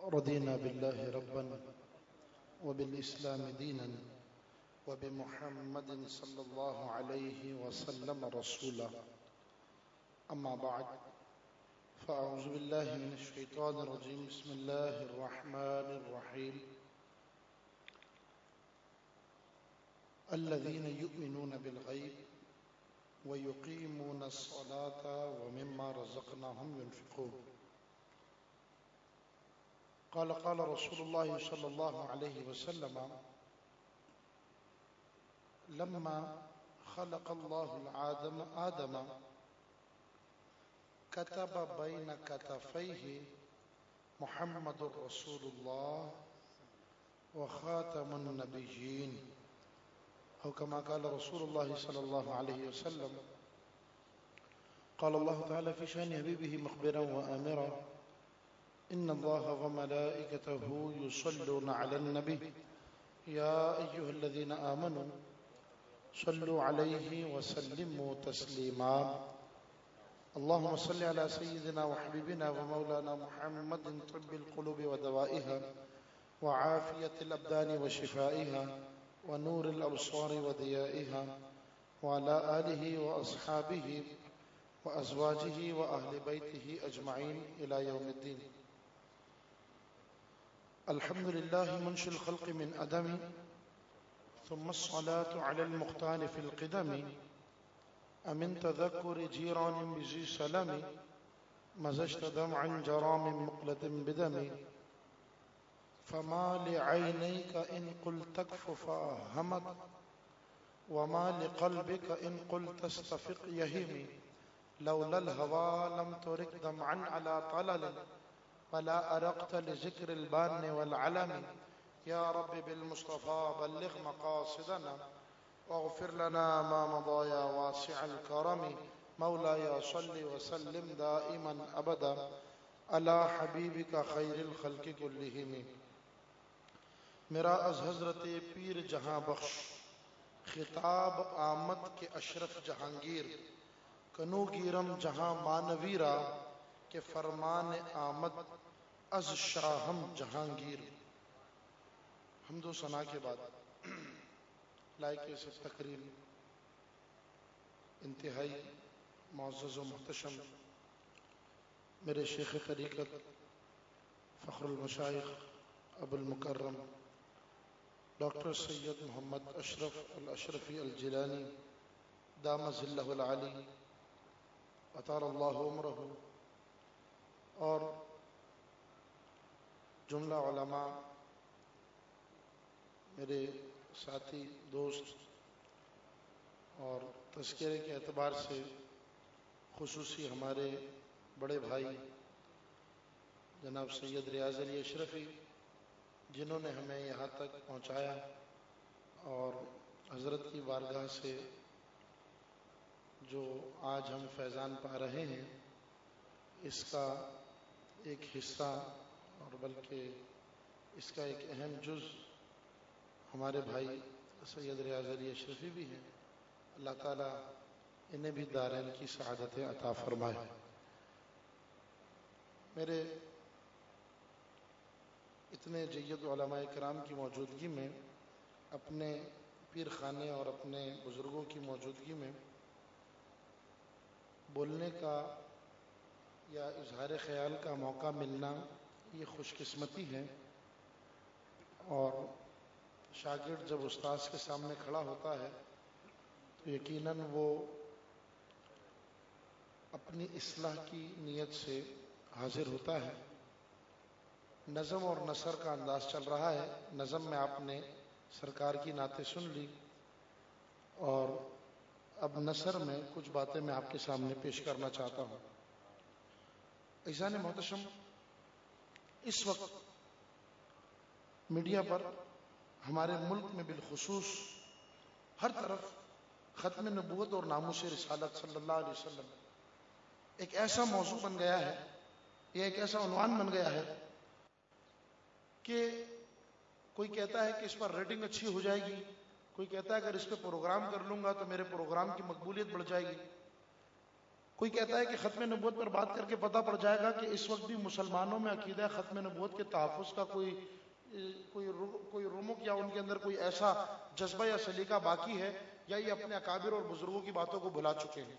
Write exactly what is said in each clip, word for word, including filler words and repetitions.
رضينا بالله ربا وبالإسلام دينا وبمحمد صلى الله عليه وسلم رسولا. أما بعد، فأعوذ بالله من الشيطان الرجيم. بسم الله الرحمن الرحيم. الذين يؤمنون بالغيب ويقيمون الصلاة ومما رزقناهم ينفقون. قال قال رسول الله صلى الله عليه وسلم: لما خلق الله الآدم آدم كتب بين كتفيه محمد رسول الله وخاتم النبيين، أو كما قال رسول الله صلى الله عليه وسلم. قال الله تعالى في شأن حبيبه مخبرا وآمرا: إن الله وملائكته يصلون على النبي يا أيها الذين آمنوا صلوا عليه وسلموا تسليما. اللهم صل على سيدنا وحبيبنا ومولانا محمد طب القلوب ودوائها وعافية الأبدان وشفائها ونور الأبصار وضيائها، وعلى آله وأصحابه وأزواجه وأهل بيته أجمعين إلى يوم الدين. الحمد لله منشئ الخلق من أدم، ثم الصلاة على المختار في القدم. أمن تذكر جيران بذي سلم، مزجت دمعا جرى من مقلة بدم. فما لعينيك إن قلت تكف فأهمت، وما لقلبك إن قلت استفق يهم. لولا الهوى لم ترك دمعا على طلل، ولا أرقت لذكر البان والعلم. يا رب بالمصطفى بلغ مقاصدنا، واغفر لنا ما مضى يا واسع الكرم. مولاي صل وسلم دائما أبدا على حبیبک خیر الخلق کلہم. میرا از حضرت پیر جہاں بخش خطاب آمد کے اشرف جہانگیر، کنو گیرم جہاں مانویرا کہ فرمان آمد از شاہم جہانگیر. حمد و ثنا کے بعد لائق سے تکریم انتہائی معزز و محتشم میرے شیخ طریقت فخر المشائخ ابو المکرم ڈاکٹر سید محمد اشرف الاشرفی الجیلانی دام ظلہ العالی اطال اللہ عمرہ، اور جملہ علماء، میرے ساتھی دوست، اور تذکرے کے اعتبار سے خصوصی ہمارے بڑے بھائی جناب سید ریاض علی اشرفی، جنہوں نے ہمیں یہاں تک پہنچایا اور حضرت کی بارگاہ سے جو آج ہم فیضان پا رہے ہیں اس کا ایک حصہ اور بلکہ اس کا ایک اہم جز ہمارے بھائی سید ریاض علی اشرفی بھی ہیں. اللہ تعالیٰ انہیں بھی دارین کی سعادت عطا فرمائے. میرے اتنے جید علماء کرام کی موجودگی میں، اپنے پیر خانے اور اپنے بزرگوں کی موجودگی میں بولنے کا یا اظہار خیال کا موقع ملنا یہ خوش قسمتی ہے. اور شاگرد جب استاذ کے سامنے کھڑا ہوتا ہے تو یقیناً وہ اپنی اصلاح کی نیت سے حاضر ہوتا ہے. نظم اور نثر کا انداز چل رہا ہے. نظم میں آپ نے سرکار کی نعتیں سن لی، اور اب نثر میں کچھ باتیں میں آپ کے سامنے پیش کرنا چاہتا ہوں. عزیزان محتشم، اس وقت میڈیا پر ہمارے ملک میں بالخصوص ہر طرف ختم نبوت اور ناموس رسالت صلی اللہ علیہ وسلم ایک ایسا موضوع بن گیا ہے، یہ ایک ایسا عنوان بن گیا ہے کہ کوئی کہتا ہے کہ اس پر ریٹنگ اچھی ہو جائے گی، کوئی کہتا ہے اگر اس پہ پروگرام کر لوں گا تو میرے پروگرام کی مقبولیت بڑھ جائے گی. کوئی کہتا ہے کہ ختم نبوت پر بات کر کے پتہ پڑ جائے گا کہ اس وقت بھی مسلمانوں میں عقیدہ ختم نبوت کے تحفظ کا کوئی کوئی کوئی رمق یا ان کے اندر کوئی ایسا جذبہ یا سلیقہ باقی ہے، یا یہ اپنے اکابر اور بزرگوں کی باتوں کو بھلا چکے ہیں۔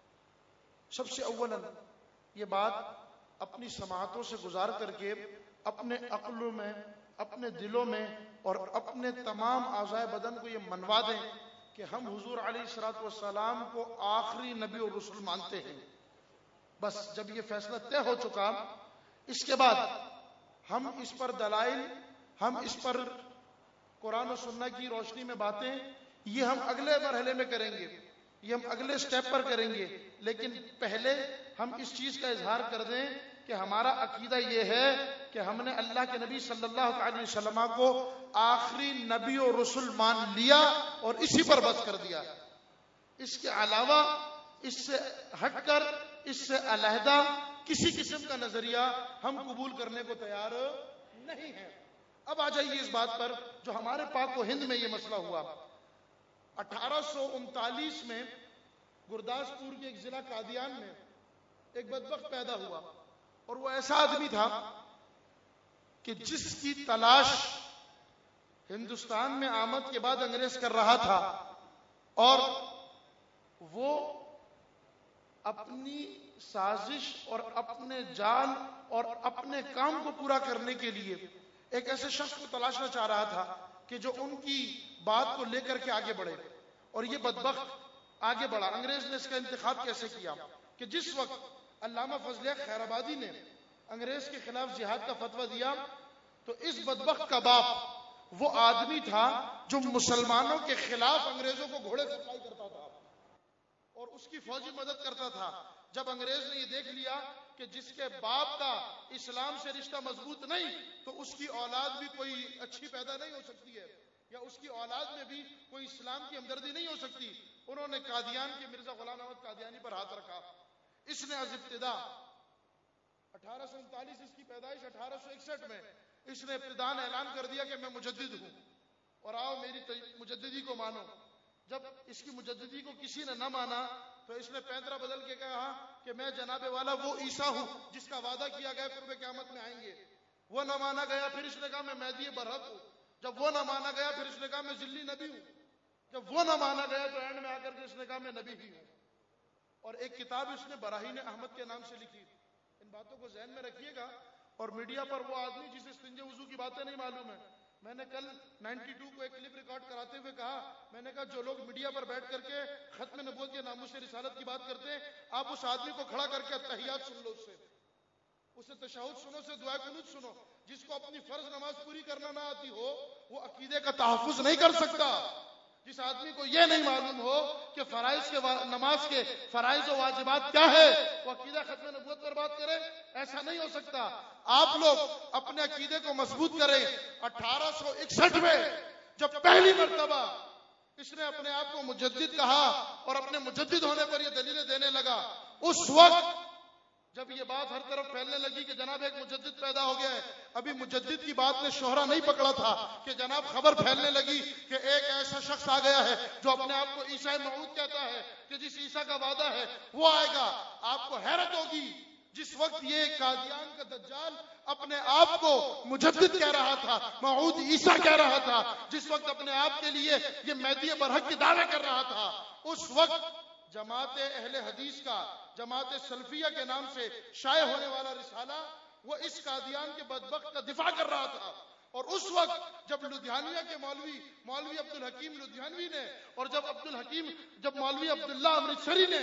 سب سے اولا یہ بات اپنی سماعتوں سے گزار کر کے اپنے عقلوں میں، اپنے دلوں میں اور اپنے تمام اعضائے بدن کو یہ منوا دیں کہ ہم حضور علیہ الصلوۃ والسلام کو آخری نبی اور رسول مانتے ہیں۔ بس جب یہ فیصلہ طے ہو چکا، اس کے بعد ہم اس پر دلائل، ہم اس پر قرآن و سنت کی روشنی میں باتیں، یہ ہم اگلے مرحلے میں کریں گے، یہ ہم اگلے سٹیپ پر کریں گے۔ لیکن پہلے ہم اس چیز کا اظہار کر دیں کہ ہمارا عقیدہ یہ ہے کہ ہم نے اللہ کے نبی صلی اللہ علیہ وسلم کو آخری نبی و رسول مان لیا اور اسی پر بس کر دیا۔ اس کے علاوہ، اس سے ہٹ کر، اس سے علیحدہ کسی قسم کا نظریہ ہم قبول کرنے کو تیار نہیں ہیں۔ اب آ جائیے اس بات پر جو ہمارے پاک و ہند میں یہ مسئلہ ہوا۔ اٹھارہ سو انتالیس میں گرداسپور کے ایک ضلع قادیان میں ایک بدبخت پیدا ہوا، اور وہ ایسا آدمی تھا کہ جس کی تلاش ہندوستان میں آمد کے بعد انگریز کر رہا تھا، اور وہ اپنی سازش اور اپنے جال اور اپنے کام کو پورا کرنے کے لیے ایک ایسے شخص کو تلاشنا چاہ رہا تھا کہ جو ان کی بات کو لے کر کے آگے بڑھے، اور یہ بدبخت آگے بڑھا۔ انگریز نے اس کا انتخاب کیسے کیا کہ جس وقت علامہ فضل خیر آبادی نے انگریز کے خلاف جہاد کا فتویٰ دیا، تو اس بدبخت کا باپ وہ آدمی تھا جو مسلمانوں کے خلاف انگریزوں کو گھوڑے سپلائی کرتا تھا اور اس کی فوجی مدد کرتا تھا۔ جب انگریز نے یہ دیکھ لیا کہ جس کے باپ کا اسلام سے رشتہ مضبوط نہیں، تو اس کی اولاد بھی کوئی اچھی پیدا نہیں ہو سکتی ہے، یا اس کی اولاد میں بھی کوئی اسلام کی ہمدردی نہیں ہو سکتی، انہوں نے قادیان کے مرزا غلام احمد قادیانی پر ہاتھ رکھا۔ اس نے از ابتدا اٹھارہ سو انتالیس، اس کی پیدائش اٹھارہ سو اکسٹھ میں، اس نے ابتداء اعلان کر دیا کہ میں مجدد ہوں اور آؤ میری مجددی کو مانو۔ جب اس کی مجددی کو کسی نے نہ مانا تو اس نے پیندرا بدل کے کہا کہ میں جناب والا وہ عیسیٰ ہوں جس کا وعدہ کیا گیا قرب قیامت میں آئیں گے۔ وہ نہ مانا گیا، پھر اس نے کہا میں مہدی برحق ہوں۔ جب وہ نہ مانا گیا، پھر اس نے کہا میں ذلی نبی ہوں۔ جب وہ نہ مانا گیا تو اینڈ میں آ کر کے اس نے کہا میں نبی بھی ہوں۔ اور ایک کتاب اس نے براہین احمد کے نام سے لکھی۔ ان باتوں کو ذہن میں رکھیے گا۔ اور میڈیا پر وہ آدمی جسے استنجے وضو کی باتیں نہیں معلوم ہے، میں نے کل نائنٹی ٹو کو ایک کلپ ریکارڈ کراتے ہوئے کہا، میں نے کہا جو لوگ میڈیا پر بیٹھ کر کے ختم نبوت کے ناموس رسالت کی بات کرتے ہیں، آپ اس آدمی کو کھڑا کر کے تحیات سن لو، اس سے اسے تشہد سنو، سے دعائے قنوت سنو۔ جس کو اپنی فرض نماز پوری کرنا نہ آتی ہو وہ عقیدے کا تحفظ نہیں کر سکتا۔ جس آدمی کو یہ نہیں معلوم ہو کہ فرائض کے نماز کے فرائض و واجبات کیا ہے، وہ عقیدہ ختم نبوت پر بات کرے، ایسا نہیں ہو سکتا۔ آپ لوگ اپنے عقیدے کو مضبوط کریں۔ اٹھارہ سو اکسٹھ میں جب پہلی مرتبہ اس نے اپنے آپ کو مجدد کہا اور اپنے مجدد ہونے پر یہ دلیلیں دینے لگا، اس وقت جب یہ بات ہر طرف پھیلنے لگی کہ جناب ایک مجدد پیدا ہو گیا ہے، ابھی مجدد کی بات نے شہرہ نہیں پکڑا تھا کہ جناب خبر پھیلنے لگی کہ ایک ایسا شخص آ گیا ہے جو اپنے آپ کو عیسیٰ موعود کہتا ہے کہ جس عیسیٰ کا وعدہ ہے وہ آئے گا۔ آپ کو حیرت ہوگی جس وقت یہ قادیان کا دجال اپنے آپ کو مجدد کہہ رہا تھا، موعود عیسیٰ کہہ رہا تھا، جس وقت اپنے آپ کے لیے یہ مہدی برحق کی دعوے کر رہا تھا، اس وقت جماعت اہل حدیث کا، جماعت سلفیہ کے نام سے شائع ہونے والا رسالہ، وہ اس قادیان کے بدبخت کا دفاع کر رہا تھا۔ اور اس وقت جب لدھیانویہ کے مولوی مولوی عبدالحکیم لدھیانوی نے، اور جب عبدالحکیم جب مولوی عبداللہ امرتسری نے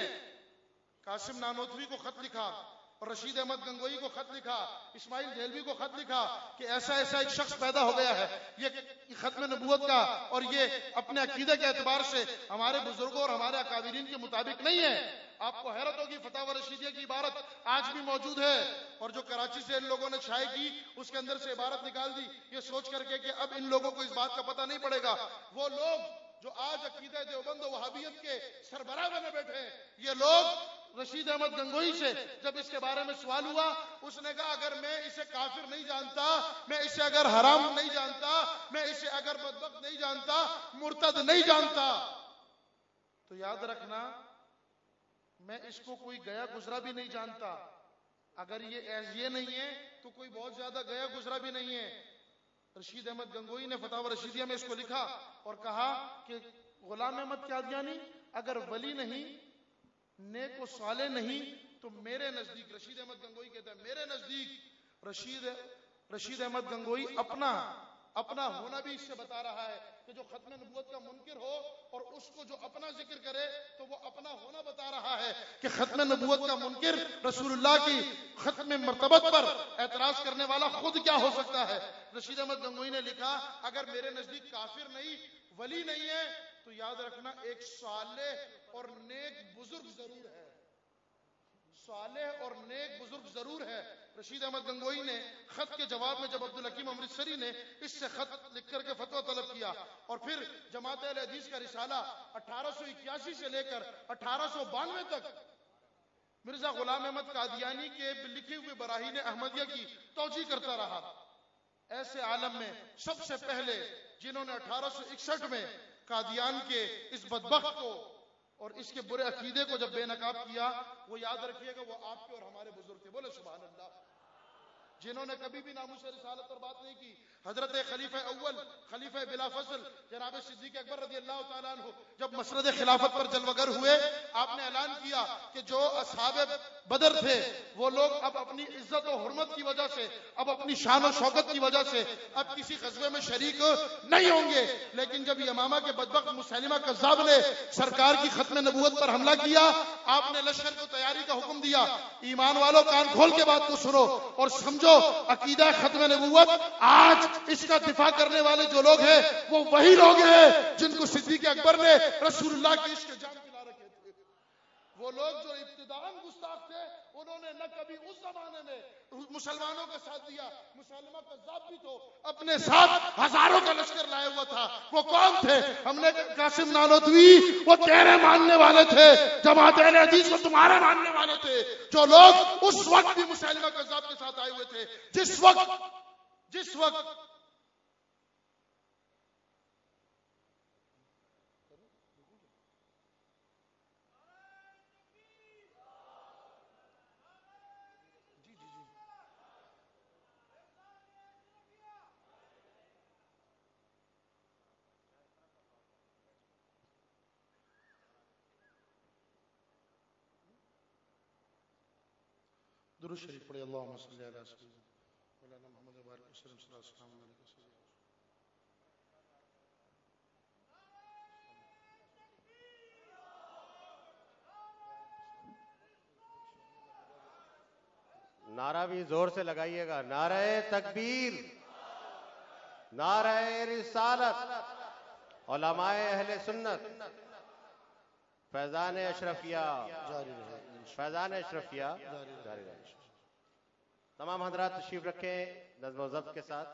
قاسم نانوتوی کو خط لکھا اور رشید احمد گنگوئی کو خط لکھا، اسماعیل دہلوی کو خط لکھا کہ ایسا ایسا ایک شخص پیدا ہو گیا ہے، یہ ختم نبوت کا اور یہ اپنے عقیدے کے اعتبار سے ہمارے بزرگوں اور ہمارے اکابرین کے مطابق نہیں ہے، آپ کو حیرت ہوگی فتاوی رشیدیہ کی عبارت آج بھی موجود ہے، اور جو کراچی سے ان لوگوں نے چھائے کی اس کے اندر سے عبارت نکال دی یہ سوچ کر کے کہ اب ان لوگوں کو اس بات کا پتہ نہیں پڑے گا۔ وہ لوگ جو آج عقیدہ دیوبند و وہابیت کے سربراہ بنے بیٹھے ہیں، یہ لوگ رشید احمد گنگوئی سے جب اس کے بارے میں سوال ہوا، اس نے کہا اگر میں اسے کافر نہیں جانتا، میں اسے اگر حرام نہیں جانتا، میں اسے اگر بدبخت نہیں جانتا، مرتد نہیں جانتا، تو یاد رکھنا میں اس کو کوئی گیا گزرا بھی نہیں جانتا. اگر یہ یہ نہیں ہے تو کوئی بہت زیادہ گیا گزرا بھی نہیں ہے. رشید احمد گنگوئی نے فتاوی رشیدیہ میں اس کو لکھا اور کہا کہ غلام احمد قادیانی اگر ولی نہیں، نیک و صالح نہیں، تو میرے نزدیک، رشید احمد گنگوئی کہتا ہے میرے نزدیک رشید رشید احمد گنگوئی اپنا اپنا ہونا بھی اس سے بتا رہا ہے کہ جو ختم نبوت کا منکر ہو اور اس کو جو اپنا ذکر کرے تو وہ اپنا ہونا بتا رہا ہے کہ ختم نبوت کا منکر رسول اللہ کی ختم مرتبت پر اعتراض کرنے والا خود کیا ہو سکتا ہے. رشید احمد گنگوئی نے لکھا اگر میرے نزدیک کافر نہیں، ولی نہیں ہے، تو یاد رکھنا ایک صالح اور نیک بزرگ ضرور ہے. صالح اور نیک بزرگ ضرور ہے. رشید احمد گنگوئی نے خط کے جواب میں جب عبدالحکیم امرتسری نے اس سے خط لکھ کر کے فتویٰ طلب کیا اور پھر جماعت اہل حدیث کا رسالہ اٹھارہ سو اکیاسی سے لے کر اٹھارہ سو بانوے تک مرزا غلام احمد قادیانی کے لکھے ہوئے براہین احمدیہ کی توجیہ کرتا رہا. ایسے عالم میں سب سے پہلے جنہوں نے اٹھارہ سو اکسٹھ میں قادیان کے اس بدبخت کو اور اس کے برے عقیدے کو جب بے نقاب کیا، وہ یاد رکھیے گا وہ آپ کے اور ہمارے بزرگ تھے. بولے سبحان اللہ. جنہوں نے کبھی بھی ناموس رسالت پر بات نہیں کی، حضرت خلیفہ اول خلیفہ بلا فصل جناب صدیق اکبر رضی اللہ تعالیٰ عنہ جب مسرد خلافت پر جلوگر ہوئے، آپ نے اعلان کیا کہ جو اصحاب بدر تھے وہ لوگ اب اپنی عزت و حرمت کی وجہ سے، اب اپنی شان و شوکت کی وجہ سے اب کسی غزوے میں شریک نہیں ہوں گے. لیکن جب یمامہ کے بدبخت مسیلمہ کذاب نے سرکار کی ختم نبوت پر حملہ کیا، آپ نے لشکر کو تیاری کا حکم دیا. ایمان والوں کان کھول کے بات کو سنو اور سمجھو، عقیدہ ختم نبوت آج اس کا دفاع کرنے والے جو لوگ ہیں وہ وہی لوگ ہیں جن کو صدیق اکبر نے رسول اللہ کی عشق جان پلا رکھے تھے. وہ لوگ جو ابتداءً گستاخ تھے، انہوں نے نہ کبھی اس زمانے میں مسلمانوں کا ساتھ دیا. مسلمہ کذاب بھی تو اپنے ساتھ ہزاروں کا لشکر لائے ہوا تھا. وہ کون تھے؟ ہم نے قاسم نانوتوی، وہ تیرے ماننے والے تھے، جماعت اہل حدیث کو تمہارے ماننے والے تھے. جو لوگ اس وقت بھی مسلمہ کذاب کے ساتھ آئے ہوئے تھے، جس وقت جس وقت درود شریف پڑھے. اللہم صلی علی سیدنا مولانا محمد وبارک وسلم صلی اللہ علیہ وسلم. نعرہ بھی زور سے لگائیے گا. نعرہ تکبیر، نعرہ رسالت، علماء اہل سنت، فیضان اشرفیہ، فیضان اشرفیہ جاری رہے. تمام حضرات تشریف رکھیں نظم و ضبط کے ساتھ.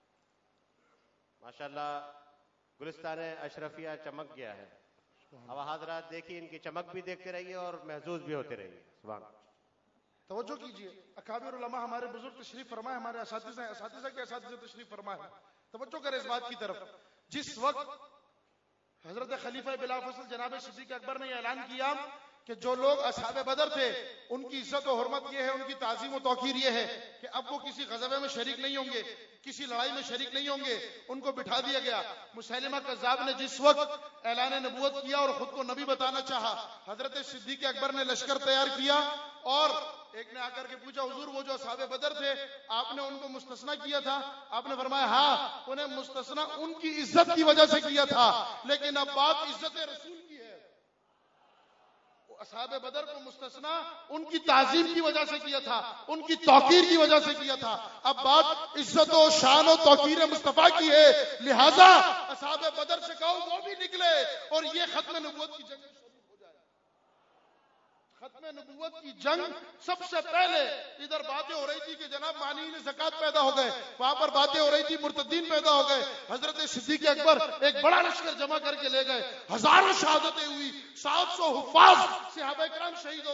ماشاءاللہ گلستان اشرفیہ چمک گیا ہے. اب حضرات دیکھیے، ان کی چمک بھی دیکھتے رہیے اور محظوظ بھی ہوتے رہیے. سبحان اللہ. توجہ کیجئے، اکابر علماء ہمارے بزرگ تشریف فرمائے، ہمارے اساتذہ ہیں، اساتذہ کے اساتذہ تشریف فرمائے. توجہ کرے اس بات کی طرف. جس وقت حضرت خلیفہ بلا فصل جناب صدیق اکبر نے اعلان کیا کہ جو لوگ اصحاب بدر تھے ان کی عزت و حرمت یہ ہے، ان کی تعظیم و توقیر یہ ہے کہ اب وہ کسی غزوے میں شریک نہیں ہوں گے، کسی لڑائی میں شریک نہیں ہوں گے، ان کو بٹھا دیا گیا. مسیلمہ کذاب نے جس وقت اعلان نبوت کیا اور خود کو نبی بتانا چاہا، حضرت صدیق اکبر نے لشکر تیار کیا اور ایک نے آ کر کے پوچھا حضور وہ جو اصحاب بدر تھے آپ نے ان کو مستثنی کیا تھا؟ آپ نے فرمایا ہاں، انہیں مستثنی ان کی عزت کی وجہ سے کیا تھا، لیکن اب بات عزت رسول کی ہے. اصحاب بدر کو مستثنی ان کی تعظیم کی وجہ سے کیا تھا، ان کی توقیر کی وجہ سے کیا تھا. اب بات عزت و شان و توقیر مصطفیٰ کی ہے، لہذا اصحاب بدر سے کہو وہ بھی نکلے اور یہ ختم نبوت کی جنگ شریک ہو جائے. ختم نبوت کی جنگ سب سے پہلے ادھر باتیں ہو رہی تھی کہ جناب مانعین زکوٰۃ پیدا ہو گئے، وہاں پر باتیں ہو رہی تھی مرتدین پیدا ہو گئے. حضرت صدیق اکبر ایک بڑا لشکر جمع کر کے لے گئے، ہزاروں شہادتیں ہوئی، سات سو حفاظ صحابہ کرام شہید ہو گئے.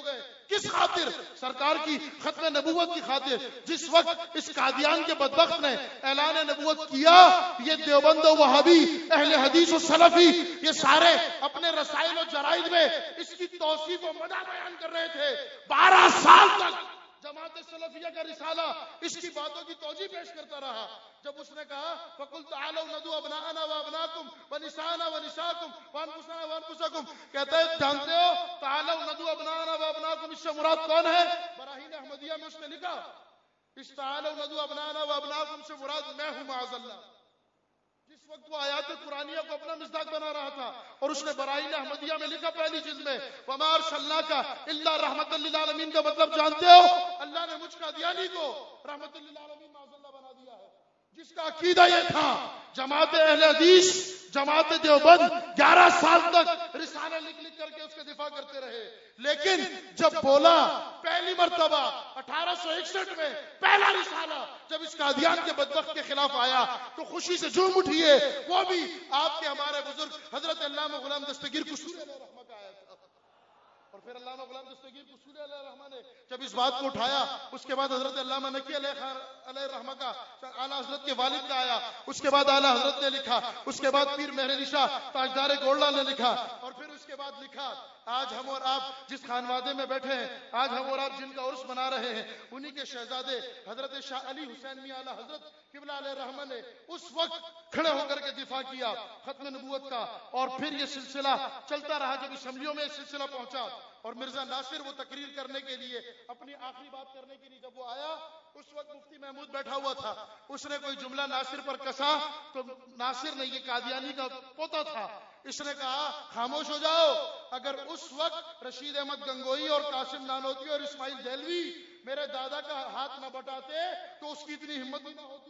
کس خاطر؟ سرکار کی ختم نبوت کی خاطر. جس وقت اس قادیان کے بدبخت نے اعلان نبوت کیا، یہ دیوبند و وہابی، اہل حدیث و سلفی، یہ سارے اپنے رسائل و جرائد میں اس کی توصیف و مدح بیان کر رہے تھے. بارہ سال تک جماعت سلفیہ کا رسالہ اس کی باتوں کی توجیہ پیش کرتا رہا. جب اس نے کہا فَقُلْ تَعَالَوْا نَدْعُوا أَبْنَاءَنَا وَأَبْنَاءَكُمْ وَنِسَاءَنَا وَنِسَاءَكُمْ وَأَنفُسَنَا وَأَنفُسَكُمْ، کہتا ہے جانتے ہو تَعَالَوْا نَدْعُوا أَبْنَاءَنَا وَأَبْنَاءَكُمْ، اس سے مراد کون ہے؟ براہین احمدیہ میں اس نے لکھا اس تَعَالَوْا نَدْعُوا أَبْنَاءَنَا وَأَبْنَاءَكُمْ سے مراد میں ہوں معاذ اللہ. جس وقت وہ آیات قرآنیہ کو اپنا مصداق بنا رہا تھا اور اس نے براہین احمدیہ میں لکھا پہلی جلد میں وَمَا أَرْسَلْنَاكَ إِلَّا رَحْمَةً لِّلْعَالَمِينَ کا مطلب جانتے ہو؟ اللہ نے مجھ قادیانی کو رحمت للعالمین معاذ اللہ بنا دیا ہے. جس کا عقیدہ یہ تھا جماعت اہل حدیث، جماعت دیوبند گیارہ سال تک رسالہ لکھ لکھ کر کے اس کا دفاع کرتے رہے، لیکن جب بولا پہلی مرتبہ اٹھارہ سو اکسٹھ میں پہلا رسالہ جب اس قادیان کے بدبخت کے خلاف آیا تو خوشی سے جھوم اٹھیے. وہ بھی آپ کے ہمارے بزرگ حضرت علامہ غلام دستگیر قصوری علیہ رحمہ کا آیا تھا. اور پھر علامہ غلام دستگیر قصوری علیہ رحمہ نے جب اس بات کو اٹھایا، اس کے بعد حضرت علامہ نقی علیہ علیہ رحمہ کا اعلیٰ حضرت کے والد کا آیا، اس کے بعد اعلیٰ حضرت نے لکھا، اس کے بعد پیر مہر علی شاہ تاجدار گولڈا نے لکھا، اور پھر اس کے بعد لکھا آج ہم اور آپ جس خانوادے میں بیٹھے ہیں، آج ہم اور آپ جن کا عرس منا رہے ہیں، انہی کے شہزادے حضرت شاہ علی حسین میاں اعلیٰ حضرت قبلہ علیہ رحمہ نے اس وقت کھڑے ہو کر کے دفاع کیا ختم نبوت کا. اور پھر یہ سلسلہ چلتا رہا. جب اسمبلیوں میں یہ سلسلہ پہنچا اور مرزا ناصر وہ تقریر کرنے کے لیے اپنی آخری بات کرنے کے لیے جب وہ آیا، اس وقت مفتی محمود بیٹھا ہوا تھا. اس نے کوئی جملہ ناصر پر کسا تو ناصر نے، یہ قادیانی کا پوتا تھا، اس نے کہا خاموش ہو جاؤ. اگر اس وقت رشید احمد گنگوئی اور قاسم نانوتوی اور اسماعیل دہلوی میرے دادا کا ہاتھ نہ بٹاتے تو اس کی اتنی ہمت ہی نہ ہوتی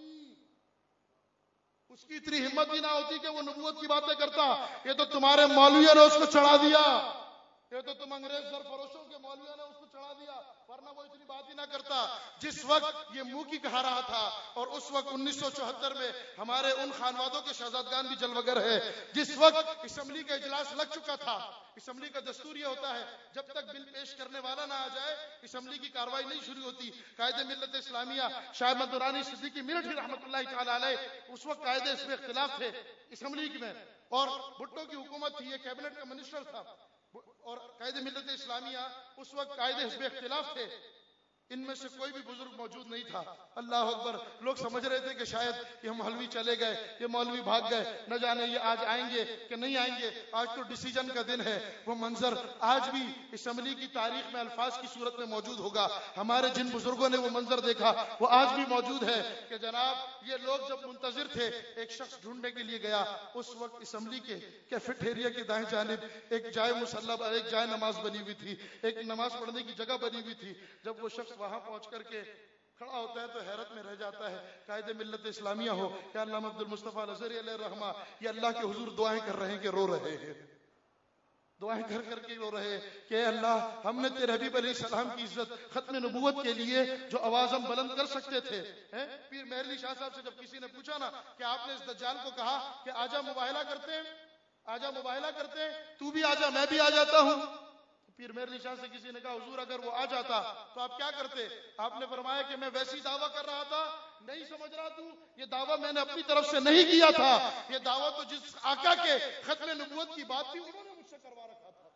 اس کی اتنی ہمت ہی نہ ہوتی کہ وہ نبوت کی باتیں کرتا. یہ تو تمہارے مولویوں نے اس کو چڑھا دیا، یہ تو تم انگریز سرفروشوں کے مولویوں نے اس کو چڑھا دیا، ورنہ وہ اتنی بات ہی نہ کرتا. جس وقت یہ منہ کی کہا رہا تھا، اور اس وقت انیس سو چوہتر میں ہمارے ان خانوادوں کے شہزادگان بھی جلوگر ہے. جس وقت اسمبلی کا اجلاس لگ چکا تھا، اسمبلی کا دستور یہ ہوتا ہے جب تک بل پیش کرنے والا نہ آ جائے اسمبلی کی کاروائی نہیں شروع ہوتی. قائد ملت اسلامیہ شاہ احمد نورانی صدیقی میرٹھی رحمۃ اللہ تعالی علیہ اس وقت قائد اس میں اختلاف تھے اسمبلی میں، اور بھٹو کی حکومت تھی، یہ کیبنٹ کا منسٹر تھا، اور قائد ملت اسلامیہ اس وقت قائد حزب اختلاف تھے. ان میں سے کوئی بھی بزرگ موجود نہیں تھا. اللہ اکبر. لوگ سمجھ رہے تھے کہ شاید یہ مولوی چلے گئے، یہ مولوی بھاگ گئے، نہ جانے یہ آج آئیں گے کہ نہیں آئیں گے. آج تو ڈیسیجن کا دن ہے. وہ منظر آج بھی اسمبلی کی تاریخ میں الفاظ کی صورت میں موجود ہوگا. ہمارے جن بزرگوں نے وہ منظر دیکھا وہ آج بھی موجود ہے کہ جناب یہ لوگ جب منتظر تھے، ایک شخص ڈھونڈنے کے لیے گیا. اس وقت اسمبلی کے کیفیٹیریا کے دائیں جانب ایک جائے مصلی، ایک جائے نماز بنی ہوئی تھی، ایک نماز پڑھنے کی جگہ بنی ہوئی تھی. جب وہ شخص وہاں پہنچ کر کے کھڑا ہوتا ہے تو حیرت میں رہ جاتا ہے. قائد ملت اسلامیہ ہو یا علامہ عبد المصطفیٰ الازہری علیہ رحمہ، یہ اللہ کے حضور دعائیں کر رہے ہیں کہ رو رہے ہیں، دعائیں کر کر کے رو رہے کہ اے اللہ ہم نے تیرے حبیب علیہ السلام کی عزت ختم نبوت کے لیے جو آواز ہم بلند کر سکتے تھے. پیر مہر علی شاہ صاحب سے جب کسی نے پوچھا نا کہ آپ نے اس دجال کو کہا کہ آجا مباہلہ کرتے ہیں، آجا مباہلہ کرتے ہیں، تو بھی آجا میں بھی آ جاتا ہوں. پیر مہر علی شاہ سے کسی نے کہا حضور اگر وہ آ جاتا تو آپ کیا کرتے؟ آپ نے فرمایا کہ میں ویسی دعویٰ کر رہا تھا، نہیں سمجھ رہا تو یہ دعویٰ میں نے اپنی طرف سے نہیں کیا تھا، یہ دعویٰ تو جس آقا کے ختم نبوت کی بات تھی انہوں نے مجھ سے کروا رکھا تھا.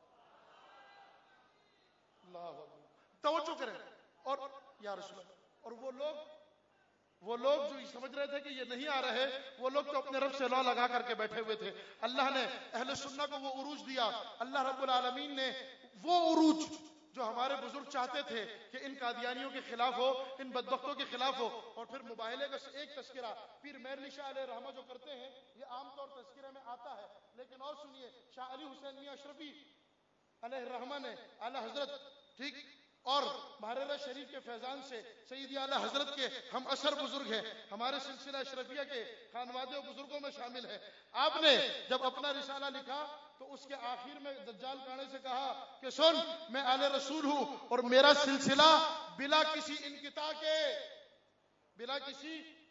اللہ توجہ کریں. اور یا رسول اللہ، اور وہ لوگ وہ لوگ جو سمجھ رہے تھے کہ یہ نہیں آ رہے، وہ لوگ تو اپنے رب سے لو لگا کر کے بیٹھے ہوئے تھے. اللہ نے اہل سنہ کو وہ عروج دیا. اللہ رب العالمین نے وہ عروج جو ہمارے بزرگ چاہتے تھے کہ ان قادیانیوں کے خلاف ہو، ان بدبختوں کے خلاف ہو. اور پھر مباہلے کا ایک تذکرہ پیر مہر علی شاہ علیہ رحمہ جو کرتے ہیں یہ عام طور تذکرے میں آتا ہے، لیکن اور سنیے شاہ علی حسین میاں اشرفی علیہ رحمہ نے اعلیٰ حضرت ٹھیک اور محرر شریف کے فیضان سے سیدی اعلیٰ حضرت کے ہم اثر بزرگ ہیں، ہمارے سلسلہ اشرفیہ کے خانوادے و بزرگوں میں شامل ہیں. آپ نے جب اپنا رسالہ لکھا تو اس کے آخر میں دجال کانے سے کہا کہ سن میں آل رسول ہوں اور میرا سلسلہ بلا کسی انقطاع کے بلا کسی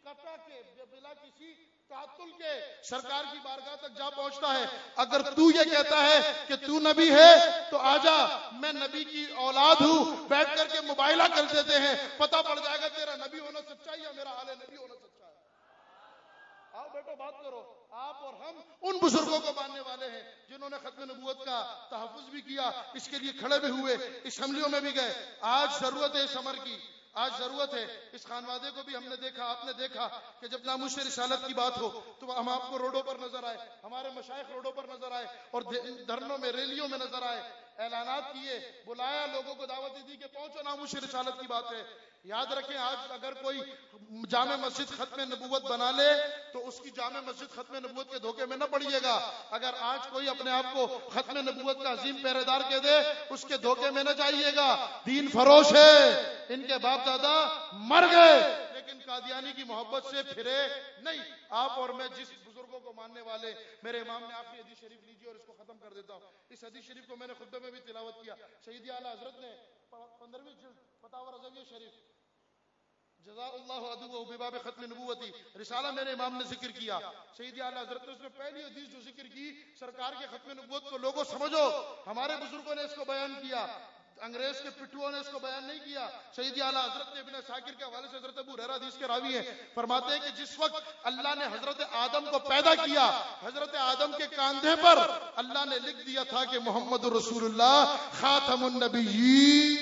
کٹا کے بلا کسی تعطل کے سرکار کی بارگاہ تک جا پہنچتا ہے. اگر تو یہ کہتا ہے کہ تو نبی ہے تو آجا, میں نبی کی اولاد ہوں, بیٹھ کر کے مباہلہ کر دیتے ہیں, پتہ پڑ جائے گا تیرا نبی ہونا سچا ہے یا میرا آل نبی ہونا سچا ہے. آؤ بیٹو بات کرو. آپ اور ہم ان بزرگوں کو ماننے والے ہیں جنہوں نے ختم نبوت کا تحفظ بھی کیا, اس کے لیے کھڑے بھی ہوئے, اسمبلیوں میں بھی گئے. آج ضرورت ہے اس امر کی, آج ضرورت ہے. اس خانوادے کو بھی ہم نے دیکھا, آپ نے دیکھا کہ جب ناموس رسالت کی بات ہو تو ہم آپ کو روڈوں پر نظر آئے, ہمارے مشائخ روڈوں پر نظر آئے اور دھرنوں میں, ریلیوں میں نظر آئے, اعلانات کیے, بلایا, لوگوں کو دعوت دی کہ پہنچو ناموس رسالت کی بات ہے. یاد رکھیں, آج اگر کوئی جامع مسجد ختم نبوت بنا لے تو اس کی جامع مسجد ختم نبوت کے دھوکے میں نہ پڑیے گا. اگر آج کوئی اپنے آپ کو ختم نبوت کا عظیم پہرے دار کہہ دے, اس کے دھوکے میں نہ جائیے گا. دین فروش ہے, ان کے باپ دادا مر گئے لیکن قادیانی کی محبت سے پھرے نہیں. آپ اور میں جس بزرگوں کو ماننے والے, میرے امام نے آخری حدیث شریف لیجیے اور اس کو ختم کر دیتا ہوں. اس حدیث شریف کو میں نے خطبے میں بھی تلاوت کیا. سیدی اعلیٰ حضرت نے پندرہویں جلد فتاوی رضویہ شریف جزا اللہ عدو بباب ختم نبوتی رسالہ میرے امام نے ذکر کیا. سیدی اعلیٰ حضرت نے اس میں پہلی حدیث جو ذکر کی, سرکار کے ختم نبوت کو لوگوں سمجھو, ہمارے بزرگوں نے اس کو بیان کیا, انگریز کے پٹھوؤں نے اس کو بیان نہیں کیا. سیدی اعلیٰ حضرت نے ابن شاکر کے حوالے سے, حضرت ابو ہریرہ حدیث کے راوی ہیں, فرماتے ہیں کہ جس وقت اللہ نے حضرت آدم کو پیدا کیا, حضرت آدم کے کاندھے پر اللہ نے لکھ دیا تھا کہ محمد رسول اللہ خاتم النبیین.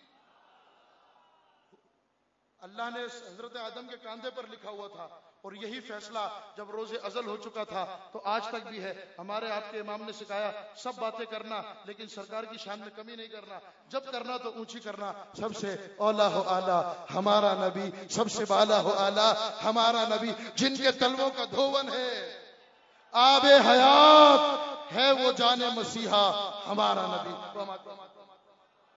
اللہ نے حضرت آدم کے کاندھے پر لکھا ہوا تھا, اور یہی فیصلہ جب روز ازل ہو چکا تھا تو آج تک بھی ہے. ہمارے آپ کے امام نے سکھایا سب باتیں کرنا لیکن سرکار کی شان میں کمی نہیں کرنا, جب کرنا تو اونچی کرنا. سب سے اولا ہو آلہ ہمارا نبی, سب سے بالا ہو آلہ ہمارا نبی, جن کے تلووں کا دھون ہے آب حیات ہے وہ جان مسیحا ہمارا نبی.